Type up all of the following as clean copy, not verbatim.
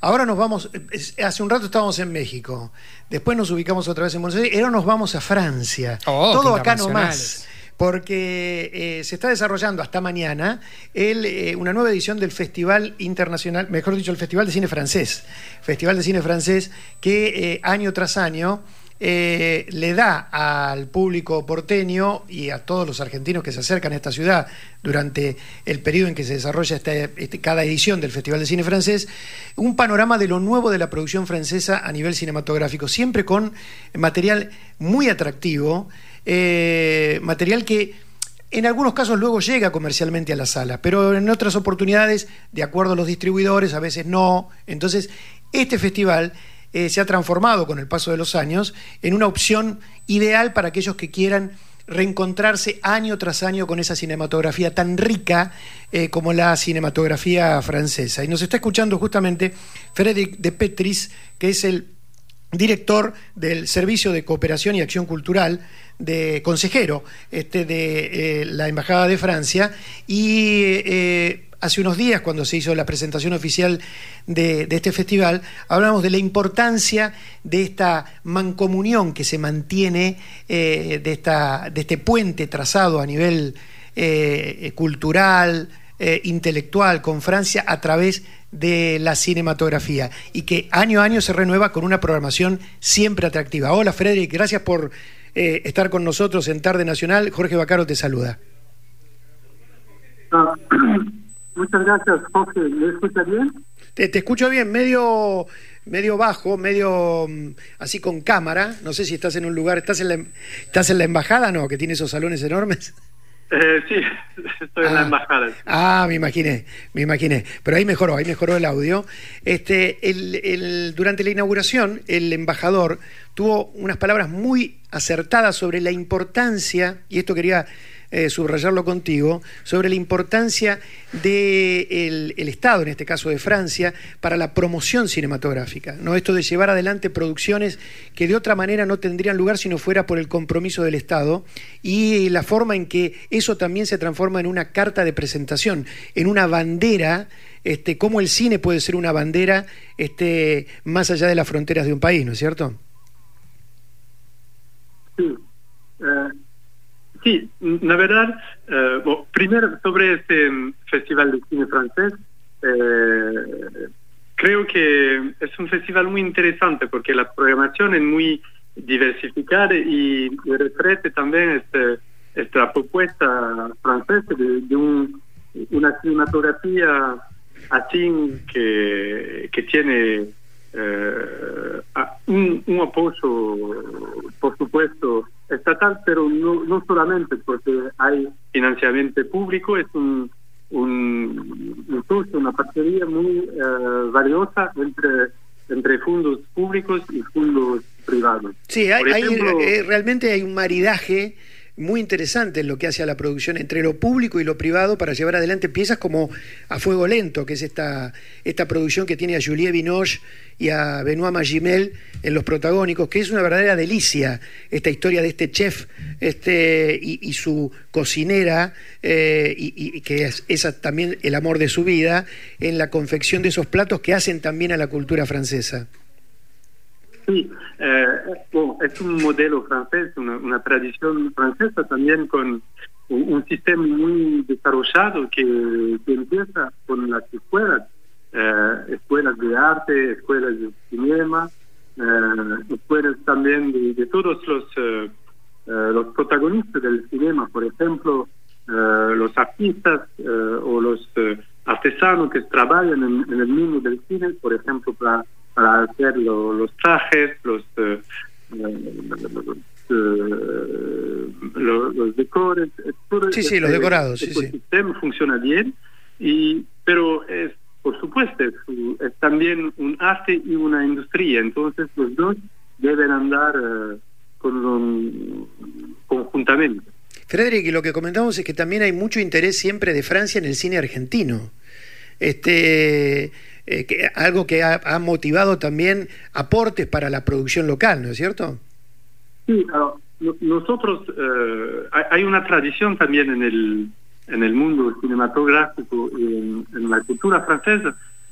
Ahora nos vamos, hace un rato estábamos en México, después nos ubicamos otra vez en Buenos Aires, y ahora nos vamos a Francia. Todo acá nomás. Porque se está desarrollando hasta mañana una nueva edición del Festival Internacional, mejor dicho, el Festival de Cine Francés. Festival de Cine Francés que año tras año le da al público porteño y a todos los argentinos que se acercan a esta ciudad durante el periodo en que se desarrolla cada edición del Festival de Cine Francés, un panorama de lo nuevo de la producción francesa a nivel cinematográfico, siempre con material muy atractivo, material que en algunos casos luego llega comercialmente a las salas, pero en otras oportunidades, de acuerdo a los distribuidores, a veces no. Entonces, este festival se ha transformado con el paso de los años en una opción ideal para aquellos que quieran reencontrarse año tras año con esa cinematografía tan rica como la cinematografía francesa. Y nos está escuchando justamente Frédéric de Petris, que es el director del Servicio de Cooperación y Acción Cultural, consejero de la Embajada de Francia, y hace unos días, cuando se hizo la presentación oficial de este festival, hablamos de la importancia de esta mancomunión que se mantiene, de este puente trazado a nivel cultural, intelectual con Francia a través de la cinematografía, y que año a año se renueva con una programación siempre atractiva. Hola, Frédéric, gracias por estar con nosotros en Tarde Nacional. Jorge Vaccaro te saluda. Muchas gracias, Jorge. ¿Me escuchas bien? Te escucho bien, medio bajo, medio así con cámara. No sé si estás en un lugar, ¿estás en la embajada, no? Que tiene esos salones enormes. Sí, estoy en la embajada. Me imaginé. Pero ahí mejoró el audio. Durante la inauguración, el embajador tuvo unas palabras muy acertadas sobre la importancia, y esto quería subrayarlo contigo, sobre la importancia del Estado, en este caso de Francia, para la promoción cinematográfica, ¿no? Esto de llevar adelante producciones que de otra manera no tendrían lugar si no fuera por el compromiso del Estado, y la forma en que eso también se transforma en una carta de presentación, en una bandera, cómo el cine puede ser una bandera más allá de las fronteras de un país, ¿no es cierto? Sí. Sí, la verdad, primero sobre este Festival de Cine Francés, creo que es un festival muy interesante porque la programación es muy diversificada y refleja también esta propuesta francesa de una cinematografía así que tiene un apoyo, por supuesto, estatal, pero no solamente porque hay financiamiento público, es una parcería muy valiosa entre fondos públicos y fondos privados. Sí, realmente hay un maridaje muy interesante en lo que hace a la producción entre lo público y lo privado para llevar adelante piezas como A Fuego Lento, que es esta producción que tiene a Juliette Binoche y a Benoît Magimel en los protagónicos, que es una verdadera delicia esta historia de este chef y su cocinera, y que es también el amor de su vida en la confección de esos platos que hacen también a la cultura francesa. Sí, es un modelo francés, una tradición francesa también con un sistema muy desarrollado que empieza con las escuelas de arte, escuelas de cinema, escuelas también de todos los protagonistas del cinema, por ejemplo, los artistas o los artesanos que trabajan en el mundo del cine, por ejemplo, para hacer los trajes, los decores. Sí, los decorados. El sistema funciona bien, pero por supuesto, es también un arte y una industria, entonces los dos deben andar conjuntamente. Frédéric, y lo que comentamos es que también hay mucho interés siempre de Francia en el cine argentino. Algo que ha motivado también aportes para la producción local, ¿no es cierto? Sí, nosotros hay una tradición también en el mundo cinematográfico y en la cultura francesa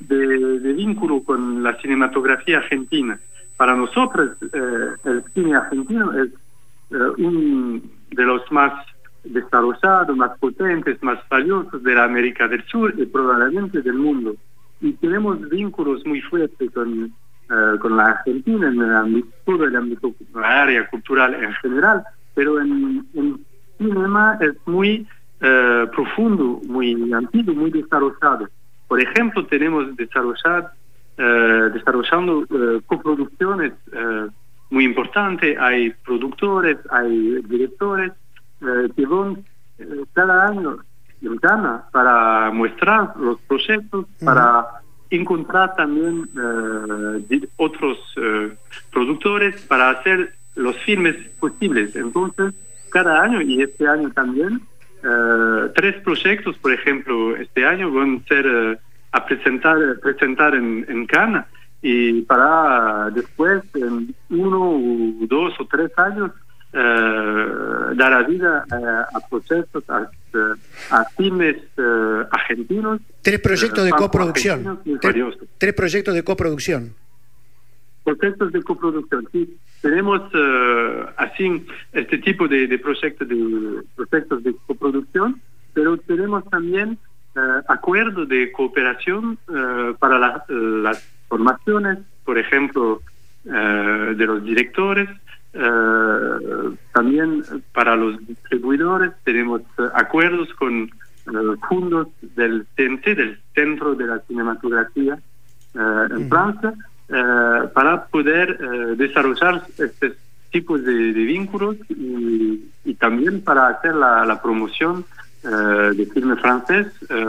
de vínculo con la cinematografía argentina. Para nosotros, el cine argentino es uno de los más desarrollados, más potentes, más valiosos de la América del Sur y probablemente del mundo. Y tenemos vínculos muy fuertes con la Argentina en todo el ámbito, la área cultural en general, pero en cinema es muy profundo, muy antiguo, muy desarrollado. Por ejemplo, tenemos desarrollando coproducciones muy importantes. Hay productores, hay directores que van cada año en Cannes para mostrar los proyectos, para encontrar también otros productores para hacer los filmes posibles. Entonces, cada año, y este año también, 3 proyectos, por ejemplo, este año van a ser a presentar en Cannes, y para después, en 1, 2 o 3 años, dar a vida a proyectos, a filmes argentinos. 3 proyectos de coproducción. 3 proyectos de coproducción. Proyectos de coproducción, sí. Tenemos así este tipo de proyectos de coproducción, pero tenemos también acuerdos de cooperación para las formaciones, por ejemplo, de los directores. También para los distribuidores tenemos acuerdos con fondos del CNC, del Centro de la Cinematografía en Francia, para poder desarrollar estos tipos de vínculos y también para hacer la promoción de cine francés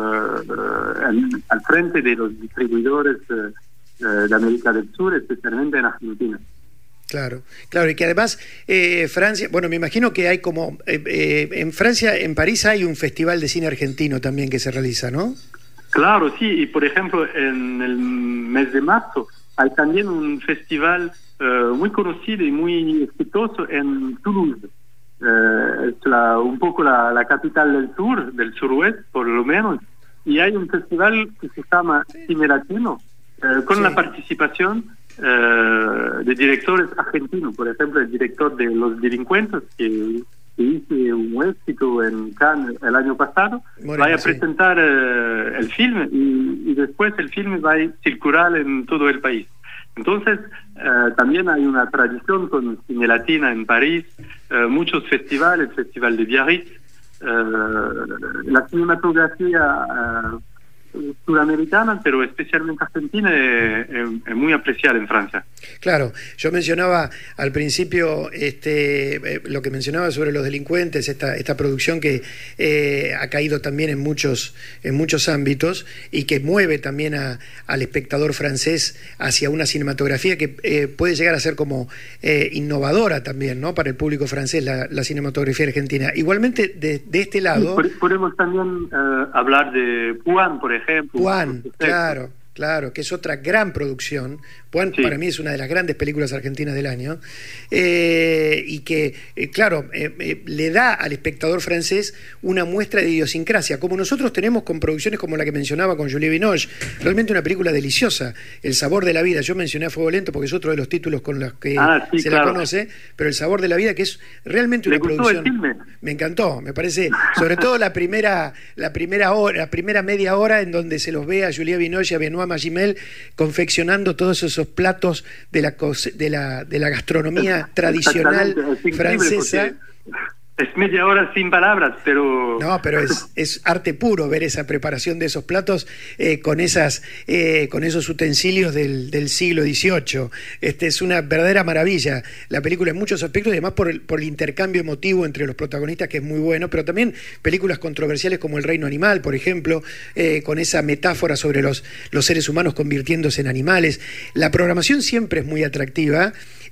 al frente de los distribuidores de América del Sur, especialmente en Argentina. Claro, claro, y que además Francia, bueno, me imagino que hay como, en Francia, en París hay un festival de cine argentino también que se realiza, ¿no? Claro, sí, y por ejemplo en el mes de marzo hay también un festival muy conocido y muy exitoso en Toulouse. Es un poco la capital del suroeste, por lo menos, y hay un festival que se llama Cine Latino, con la participación de directores argentinos. Por ejemplo, el director de Los Delincuentes, que hizo un éxito en Cannes el año pasado, va a presentar el filme, y después el filme va a circular en todo el país. Entonces, también hay una tradición con Cine Latina en París, muchos festivales, el Festival de Biarritz. La cinematografía sudamericana, pero especialmente argentina, es muy apreciada en Francia. Claro, yo mencionaba al principio lo que mencionaba sobre Los Delincuentes, esta producción que ha caído también en muchos ámbitos y que mueve también al espectador francés hacia una cinematografía que puede llegar a ser como innovadora también, ¿no? Para el público francés, la cinematografía argentina. Igualmente, de este lado... Sí, podemos también hablar de Puan, por ejemplo. Puan, claro, que es otra gran producción. Puan, sí, para mí es una de las grandes películas argentinas del año, y que, claro, le da al espectador francés una muestra de idiosincrasia, como nosotros tenemos con producciones como la que mencionaba con Juliette Binoche. Realmente una película deliciosa, El sabor de la vida. Yo mencioné a Fuego Lento porque es otro de los títulos con los que se la conoce, pero El sabor de la vida, que es realmente una producción... Me encantó, me parece, sobre todo la primera media hora en donde se los ve a Juliette Binoche y a Benoît Magimel confeccionando todos esos platos de la gastronomía tradicional francesa. Es media hora sin palabras, pero... No, pero es arte puro ver esa preparación de esos platos con esos utensilios del siglo XVIII. Es una verdadera maravilla la película en muchos aspectos, y además por el intercambio emotivo entre los protagonistas, que es muy bueno, pero también películas controversiales como El reino animal, por ejemplo, con esa metáfora sobre los seres humanos convirtiéndose en animales. La programación siempre es muy atractiva.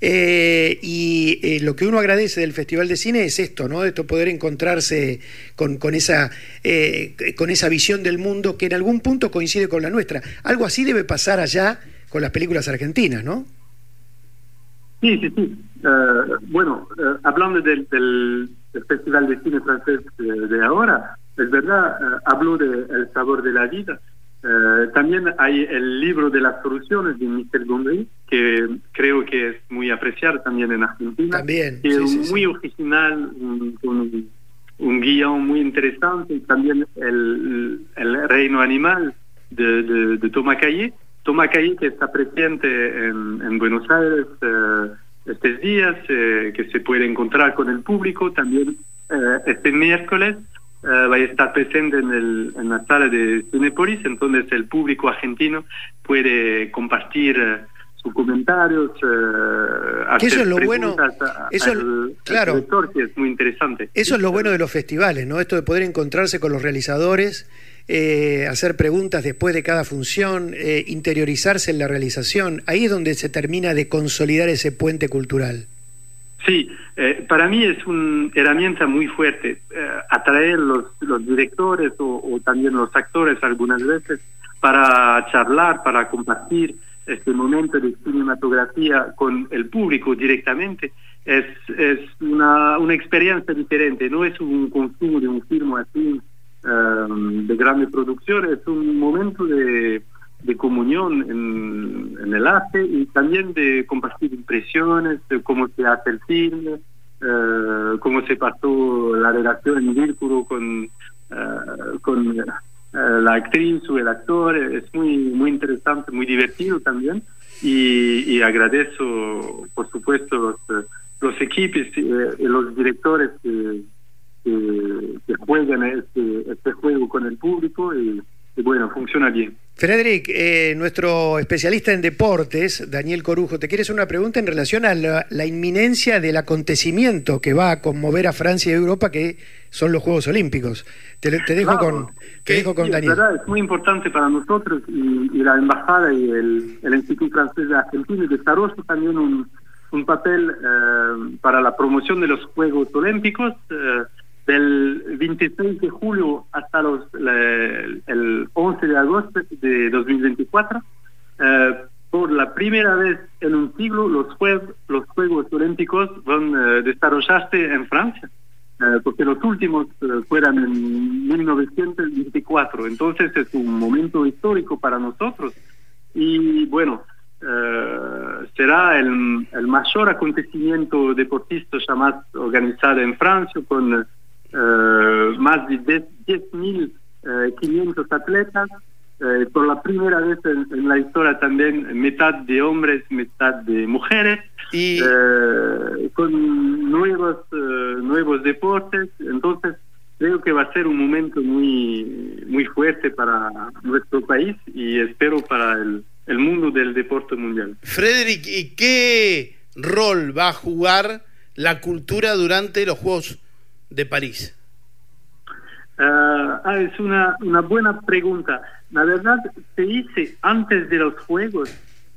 Y lo que uno agradece del Festival de Cine es esto, ¿no? Esto, poder encontrarse con esa visión del mundo que en algún punto coincide con la nuestra. Algo así debe pasar allá con las películas argentinas, ¿no? Sí. Bueno, hablando del Festival de Cine francés de ahora, es verdad, hablo de El sabor de la vida, También hay el libro de las soluciones de Michel Gondry, que creo que es muy apreciado también en Argentina. También, que es muy original, un guión muy interesante. Y también el reino animal de Thomas Caillet. Thomas Caillet, que está presente en Buenos Aires estos días, que se puede encontrar con el público. También este miércoles va a estar presente en la sala de Cinépolis, entonces el público argentino puede compartir sus comentarios, hacer eso es lo preguntas bueno, eso al claro, director, que es muy interesante. Eso es lo bueno de los festivales, ¿no? Esto de poder encontrarse con los realizadores, hacer preguntas después de cada función, interiorizarse en la realización. Ahí es donde se termina de consolidar ese puente cultural. Sí, para mí es una herramienta muy fuerte, atraer los directores o también los actores algunas veces para charlar, para compartir este momento de cinematografía con el público directamente. Es una experiencia diferente, no es un consumo de un film así de grande producción, es un momento de comunión en el arte y también de compartir impresiones de cómo se hace el filme, cómo se pasó la relación en vínculo con la actriz o el actor. Es muy interesante, muy divertido también, y agradezco por supuesto los equipos y los directores que juegan este juego con el público y bueno, funciona bien. Frederic, nuestro especialista en deportes, Daniel Corujo, te quiere hacer una pregunta en relación a la inminencia del acontecimiento que va a conmover a Francia y a Europa, que son los Juegos Olímpicos. Te dejo claro, con Daniel. Es verdad, es muy importante para nosotros y la Embajada y el Instituto Francés de Argentina desarrolla también un papel para la promoción de los Juegos Olímpicos. Del 26 de julio hasta el 11 de agosto de 2024, por la primera vez en un siglo los Juegos Olímpicos van a desarrollarse en Francia, porque los últimos fueron en 1924, entonces es un momento histórico para nosotros y bueno, será el mayor acontecimiento deportista jamás organizado en Francia, con más de 10.500 atletas, por la primera vez en la historia también mitad de hombres, mitad de mujeres, y con nuevos deportes. Entonces creo que va a ser un momento muy fuerte para nuestro país y espero para el mundo del deporte mundial. Frederic, ¿y qué rol va a jugar la cultura durante los Juegos de París? Es una buena pregunta. La verdad, se dice antes de los Juegos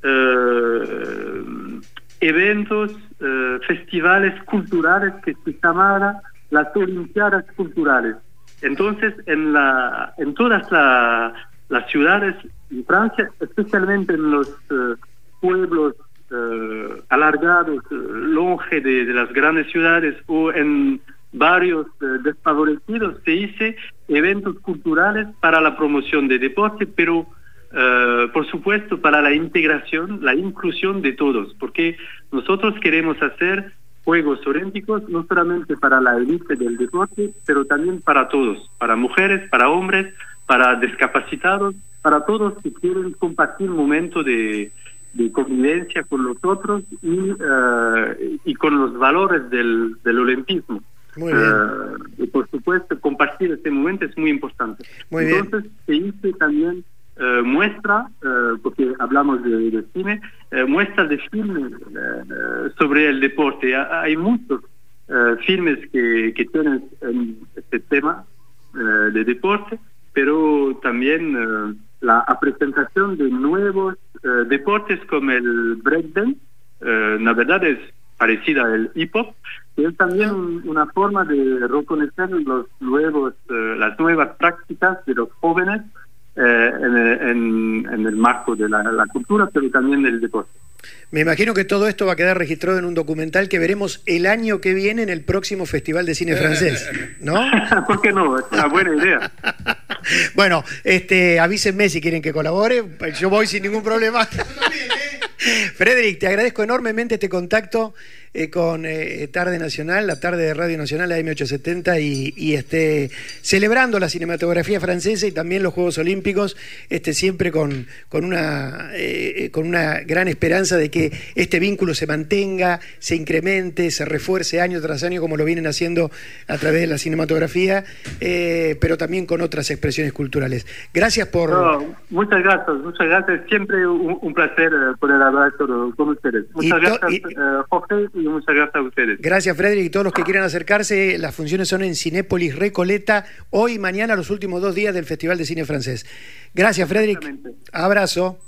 eventos, festivales culturales que se llamaban las Olimpiadas Culturales. Entonces, en todas las ciudades de Francia, especialmente en los pueblos alargados, longe de las grandes ciudades o en barrios desfavorecidos, se hizo eventos culturales para la promoción de deporte, pero por supuesto para la integración, la inclusión de todos, porque nosotros queremos hacer Juegos Olímpicos no solamente para la élite del deporte, pero también para todos, para mujeres, para hombres, para discapacitados, para todos que quieren compartir momentos de convivencia con los otros y con los valores del olimpismo. Muy bien. Y por supuesto, compartir este momento es muy importante. Muy Entonces, se hizo también muestra, porque hablamos de cine, muestras de filmes sobre el deporte. Hay muchos filmes que tienen este tema de deporte, pero también la presentación de nuevos deportes como el breakdance, la verdad es parecida al hip hop, y es también una forma de reconocer las nuevas prácticas de los jóvenes en el marco de la cultura, pero también del deporte. Me imagino que todo esto va a quedar registrado en un documental que veremos el año que viene en el próximo Festival de Cine Francés, ¿no? ¿Por qué no? Es una buena idea. Bueno, avísenme si quieren que colabore, yo voy sin ningún problema. Frederick, te agradezco enormemente este contacto con Tarde Nacional, la tarde de Radio Nacional, la M870, y celebrando la cinematografía francesa y también los Juegos Olímpicos, siempre con una gran esperanza de que este vínculo se mantenga, se incremente, se refuerce año tras año, como lo vienen haciendo a través de la cinematografía, pero también con otras expresiones culturales. Gracias por... No, muchas gracias. Siempre un placer poder hablar con ustedes. Muchas gracias, Jorge, y muchas gracias a ustedes. Gracias, Frederick, y todos los que quieran acercarse. Las funciones son en Cinépolis Recoleta, hoy y mañana, los últimos 2 días del Festival de Cine Francés. Gracias, Frederick. Abrazo.